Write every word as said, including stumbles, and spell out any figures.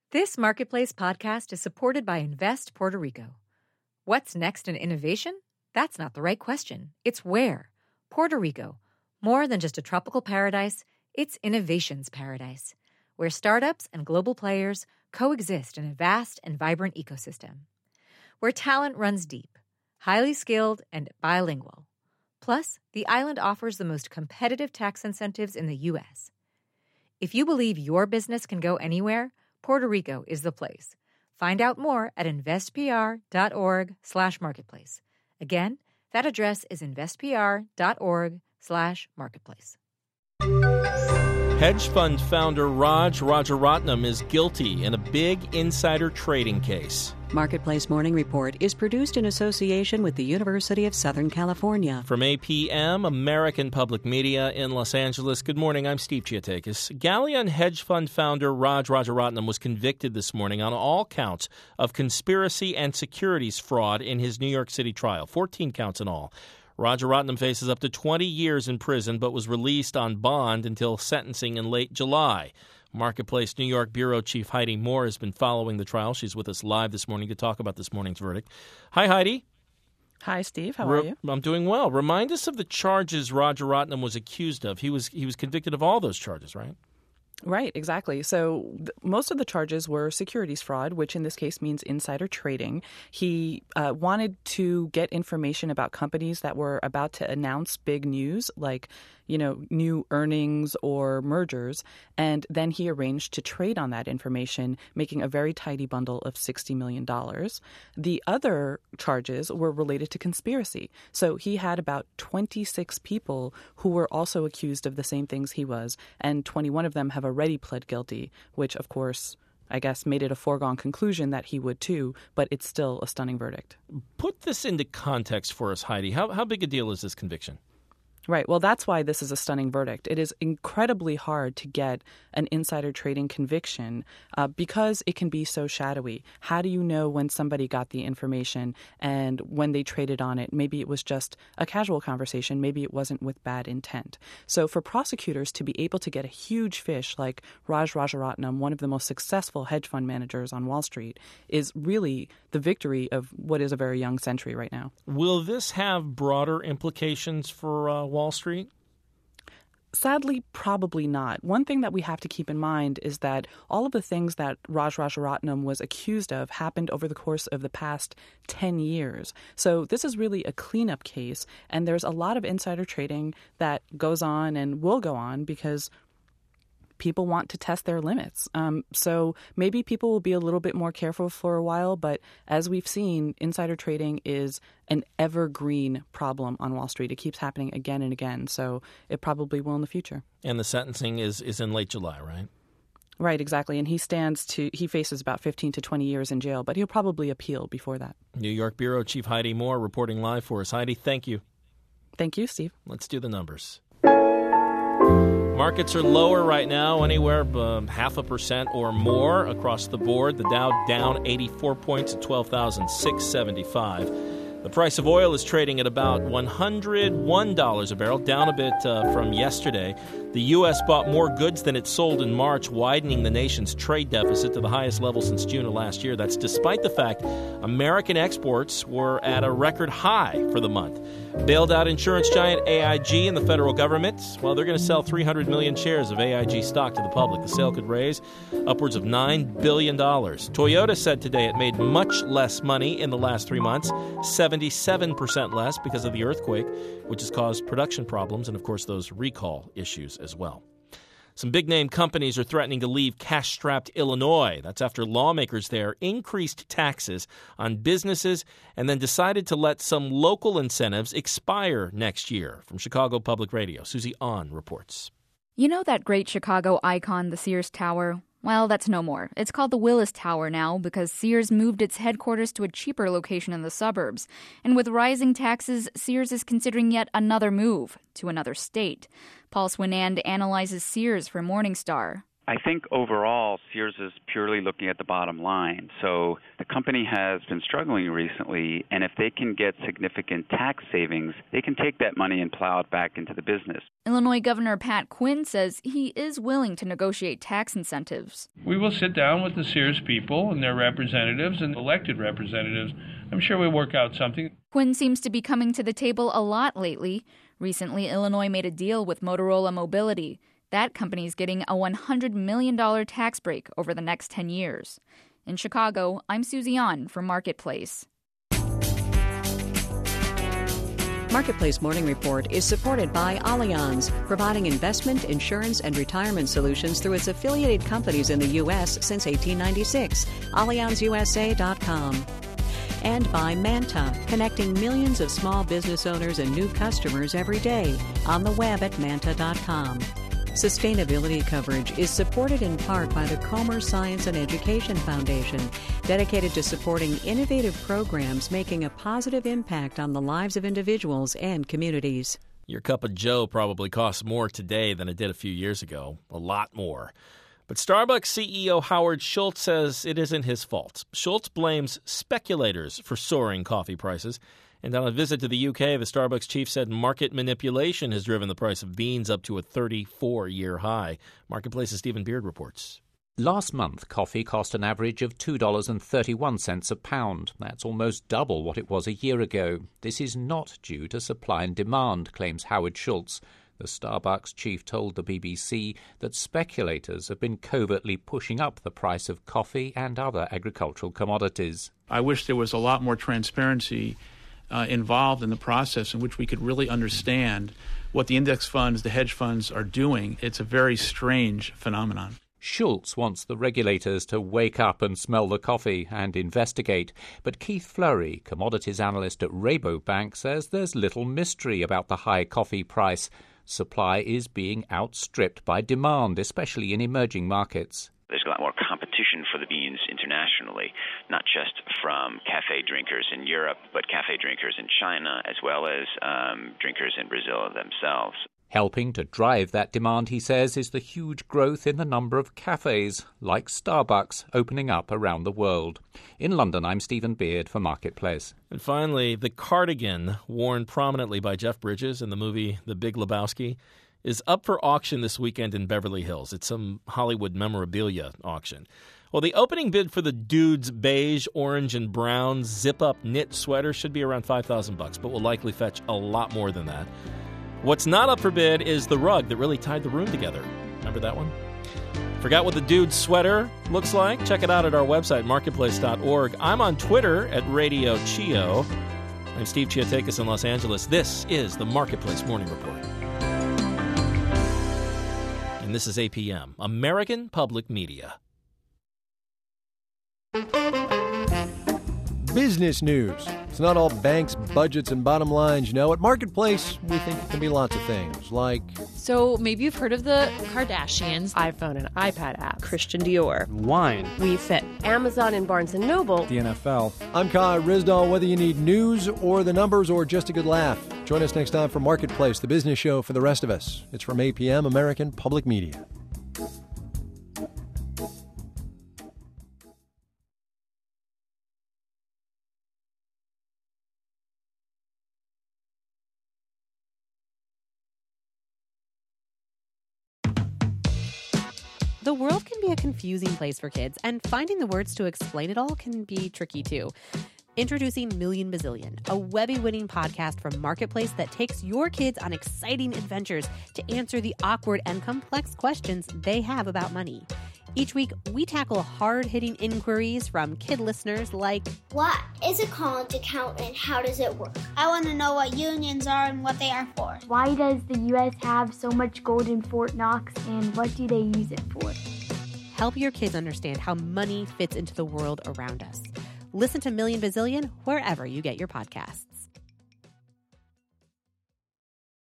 This Marketplace podcast is supported by Invest Puerto Rico. What's next in innovation? That's not the right question. It's where. Puerto Rico. More than just a tropical paradise, it's innovation's paradise, where startups and global players coexist in a vast and vibrant ecosystem. Where talent runs deep, highly skilled, and bilingual. Plus, the island offers the most competitive tax incentives in the U S. If you believe your business can go anywhere, Puerto Rico is the place. Find out more at investpr.org slash marketplace. Again, that address is investpr.org slash marketplace. Hedge fund founder Raj Rajaratnam is guilty in a big insider trading case. Marketplace Morning Report is produced in association with the University of Southern California. From A P M, American Public Media in Los Angeles. Good morning, I'm Steve Chiatakis. Galleon hedge fund founder Raj Rajaratnam was convicted this morning on all counts of conspiracy and securities fraud in his New York City trial, fourteen counts in all. Rajaratnam faces up to twenty years in prison but was released on bond until sentencing in late July. Marketplace New York Bureau Chief Heidi Moore has been following the trial. She's with us live this morning to talk about this morning's verdict. Hi, Heidi. Hi, Steve. How Re- are you? I'm doing well. Remind us of the charges Rajaratnam was accused of. He was he was convicted of all those charges, right? Right, exactly. So th- most of the charges were securities fraud, which in this case means insider trading. He uh, wanted to get information about companies that were about to announce big news, like, you know, new earnings or mergers. And then he arranged to trade on that information, making a very tidy bundle of sixty million dollars. The other charges were related to conspiracy. So he had about twenty-six people who were also accused of the same things he was, and twenty-one of them have already pled guilty, which, of course, I guess made it a foregone conclusion that he would too, but it's still a stunning verdict. Put this into context for us, Heidi. How how big a deal is this conviction? Right. Well, that's why this is a stunning verdict. It is incredibly hard to get an insider trading conviction uh, because it can be so shadowy. How do you know when somebody got the information and when they traded on it? Maybe it was just a casual conversation. Maybe it wasn't with bad intent. So for prosecutors to be able to get a huge fish like Raj Rajaratnam, one of the most successful hedge fund managers on Wall Street, is really the victory of what is a very young century right now. Will this have broader implications for uh, Wall Street? Sadly, probably not. One thing that we have to keep in mind is that all of the things that Raj Rajaratnam was accused of happened over the course of the past ten years. So this is really a cleanup case, and there's a lot of insider trading that goes on and will go on because people want to test their limits. Um, so maybe people will be a little bit more careful for a while, but as we've seen, insider trading is an evergreen problem on Wall Street. It keeps happening again and again, so it probably will in the future. And the sentencing is, is in late July, right? Right, exactly. And he stands to, he faces about fifteen to twenty years in jail, but he'll probably appeal before that. New York Bureau Chief Heidi Moore reporting live for us. Heidi, thank you. Thank you, Steve. Let's do the numbers. Markets are lower right now, anywhere um, half a percent or more across the board. The Dow down eighty-four points at twelve thousand six hundred seventy-five. The price of oil is trading at about one hundred one dollars a barrel, down a bit uh, from yesterday. The U S bought more goods than it sold in March, widening the nation's trade deficit to the highest level since June of last year. That's despite the fact American exports were at a record high for the month. Bailed out insurance giant A I G and the federal government, well, they're going to sell three hundred million shares of A I G stock to the public. The sale could raise upwards of nine billion dollars. Toyota said today it made much less money in the last three months, seventy-seven percent less because of the earthquake, which has caused production problems and, of course, those recall issues as well. Some big-name companies are threatening to leave cash-strapped Illinois. That's after lawmakers there increased taxes on businesses and then decided to let some local incentives expire next year. From Chicago Public Radio, Susie Ahn reports. You know that great Chicago icon, the Sears Tower? Well, that's no more. It's called the Willis Tower now because Sears moved its headquarters to a cheaper location in the suburbs. And with rising taxes, Sears is considering yet another move to another state. Paul Swinand analyzes Sears for Morningstar. I think overall, Sears is purely looking at the bottom line. So the company has been struggling recently, and if they can get significant tax savings, they can take that money and plow it back into the business. Illinois Governor Pat Quinn says he is willing to negotiate tax incentives. We will sit down with the Sears people and their representatives and elected representatives. I'm sure we'll work out something. Quinn seems to be coming to the table a lot lately. Recently, Illinois made a deal with Motorola Mobility. That company's getting a one hundred million dollars tax break over the next ten years. In Chicago, I'm Susie An for Marketplace. Marketplace Morning Report is supported by Allianz, providing investment, insurance, and retirement solutions through its affiliated companies in the U S since eighteen ninety-six. Allianz U S A dot com. And by Manta, connecting millions of small business owners and new customers every day on the web at manta dot com. Sustainability coverage is supported in part by the Comer Science and Education Foundation, dedicated to supporting innovative programs making a positive impact on the lives of individuals and communities. Your cup of joe probably costs more today than it did a few years ago, a lot more. But Starbucks C E O Howard Schultz says it isn't his fault. Schultz blames speculators for soaring coffee prices. And on a visit to the U K, the Starbucks chief said market manipulation has driven the price of beans up to a thirty-four-year high. Marketplace's Stephen Beard reports. Last month, coffee cost an average of two dollars and thirty-one cents a pound. That's almost double what it was a year ago. This is not due to supply and demand, claims Howard Schultz. The Starbucks chief told the B B C that speculators have been covertly pushing up the price of coffee and other agricultural commodities. I wish there was a lot more transparency Uh, involved in the process in which we could really understand what the index funds, the hedge funds are doing. It's a very strange phenomenon. Schultz wants the regulators to wake up and smell the coffee and investigate. But Keith Fleury, commodities analyst at Rabobank, says there's little mystery about the high coffee price. Supply is being outstripped by demand, especially in emerging markets. There's a lot more competition for the beans internationally, not just from cafe drinkers in Europe, but cafe drinkers in China, as well as um, drinkers in Brazil themselves. Helping to drive that demand, he says, is the huge growth in the number of cafes, like Starbucks, opening up around the world. In London, I'm Stephen Beard for Marketplace. And finally, the cardigan worn prominently by Jeff Bridges in the movie The Big Lebowski is up for auction this weekend in Beverly Hills. It's some Hollywood memorabilia auction. Well, the opening bid for the dude's beige, orange, and brown zip-up knit sweater should be around five thousand bucks, but will likely fetch a lot more than that. What's not up for bid is the rug that really tied the room together. Remember that one? Forgot what the dude's sweater looks like? Check it out at our website, marketplace dot org. I'm on Twitter at Radio Chio. I'm Steve Chiotakis in Los Angeles. This is the Marketplace Morning Report. And this is A P M, American Public Media. Business news. It's not all banks, budgets, and bottom lines. You know, at Marketplace, we think it can be lots of things, like... So maybe you've heard of the Kardashians. iPhone and iPad apps. Christian Dior. Wine. We Fit. Amazon and Barnes and Noble. The N F L. I'm Kai Rizdal. Whether you need news or the numbers or just a good laugh, join us next time for Marketplace, the business show for the rest of us. It's from A P M, American Public Media. The world can be a confusing place for kids, and finding the words to explain it all can be tricky too. Introducing Million Bazillion, a Webby-winning podcast from Marketplace that takes your kids on exciting adventures to answer the awkward and complex questions they have about money. Each week, we tackle hard-hitting inquiries from kid listeners like, what is a college account and how does it work? I want to know what unions are and what they are for. Why does the U S have so much gold in Fort Knox and what do they use it for? Help your kids understand how money fits into the world around us. Listen to Million Bazillion wherever you get your podcasts.